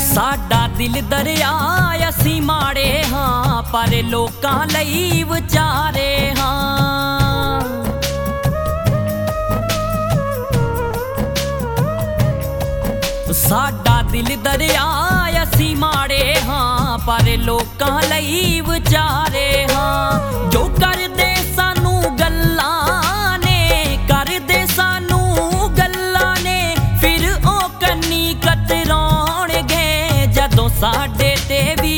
साडा दिल दरिया असी माड़े हाँ, पर लोकां लई विचारे हाँ। साडा दिल दरिया असी माड़े हाँ, पर लोकां लई विचारे हाँ। जो करदे सानू गल्लां ने, करदे सानू गल्लां ने, फिर ओ कन्नी कतराउणगे जदों साडे ते भी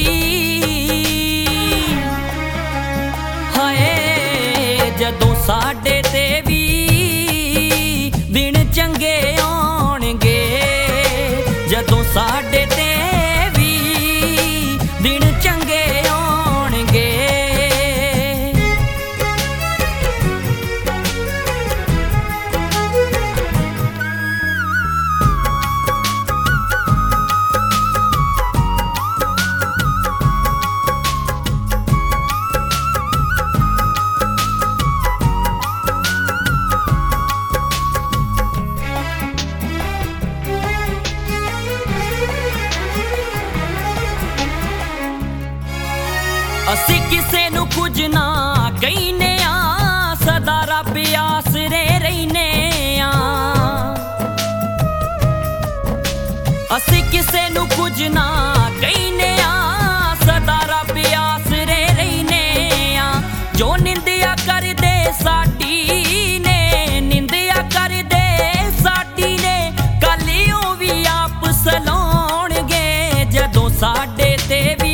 हाय, जदों साडे ते भी दिन चंगे आउणगे, जदों साडे ते भी दिन चंगे आउणगे। असी किसे नू कुछ ना कहने आ, सदा रब आसरे रहने आ। असी किसे नू कुछ ना कहने आ, सदा रब आसरे रहने आ। जो निंदिया कर दे साडी ने, निंदिया कर दे साडी ने, कल ओ भी आप सलाउणगे जदों साडे ते भी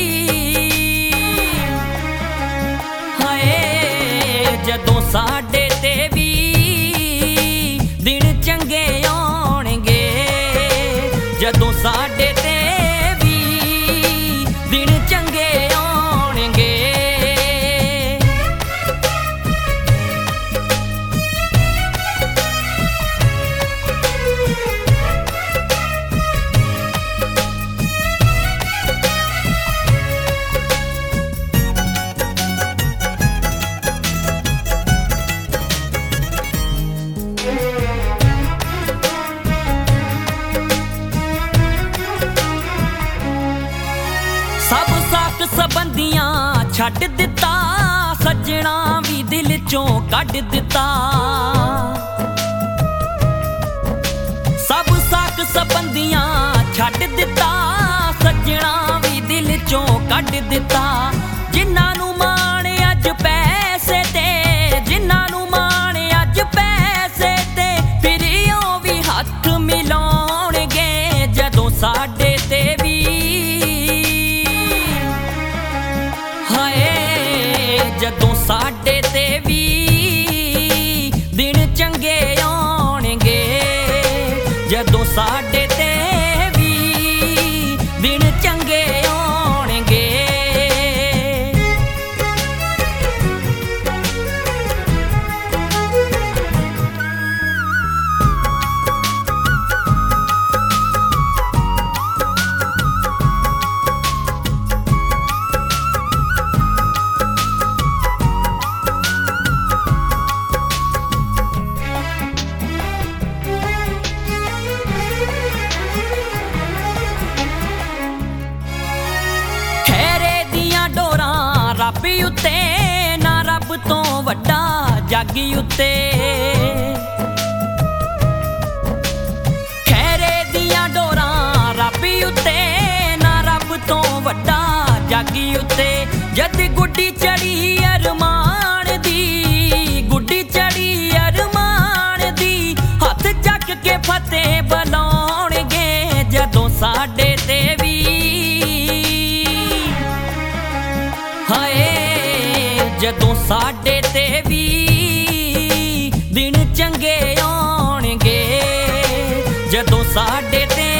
जदों साडे ते भी दिन चंगे आउणगे, जदों साडे ते भी दिन चंगे आउणगे। सब साक सबंधियां छड्ड दिता, सजना भी दिल चों कढ दिता। सब साक सबंधियां छड्ड दिता, सजना भी दिल चों कढ दिता। जिन्हां नू माण अज पैसे ते, जिन्हां नू माण अज पैसे ते, फिर ओ भी हत्थ मिलाउणगे जदों साडे ते भी जदों साडे ते भी दिन चंगे आउणगे, जदों साडे ते भी दिन चंगे आउणगे। रब उत्ते ना रब तो वड्डा जग उत्ते, खैरे दियां डोरां रब उत्ते ना रब तो वड्डा जग उत्ते। जद गुड्डी चढ़ी अरमान दी, गुड्डी चढ़ी अरमान दी, हथ चक के फतेह बुलाउणगे जदों साडे ते भी हाय, जदों साडे ते भी दिन चंगे आउणगे, जदों साडे ते